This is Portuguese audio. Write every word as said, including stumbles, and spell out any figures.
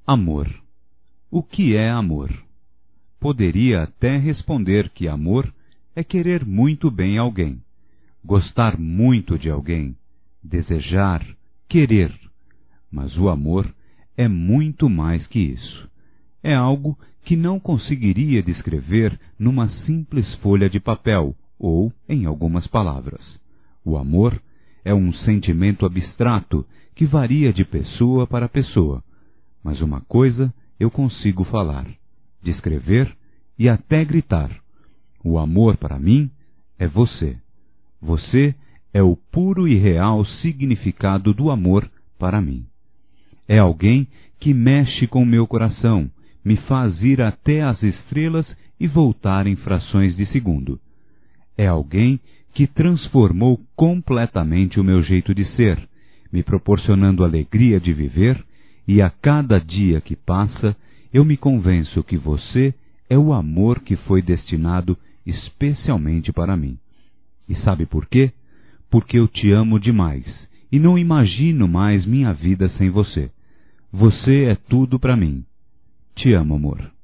Amor. O que é amor? Poderia até responder que amor é querer muito bem alguém, gostar muito de alguém, desejar, querer. Mas o amor é muito mais que isso. É algo que não conseguiria descrever numa simples folha de papel ou em algumas palavras. O amor é um sentimento abstrato que varia de pessoa para pessoa. Mas uma coisa eu consigo falar, descrever e até gritar. O amor para mim é você. Você é o puro e real significado do amor para mim. É alguém que mexe com meu coração, me faz ir até as estrelas e voltar em frações de segundo. É alguém que transformou completamente o meu jeito de ser, me proporcionando alegria de viver, e a cada dia que passa, eu me convenço que você é o amor que foi destinado especialmente para mim. E sabe por quê? Porque eu te amo demais, e não imagino mais minha vida sem você. Você é tudo para mim. Te amo, amor.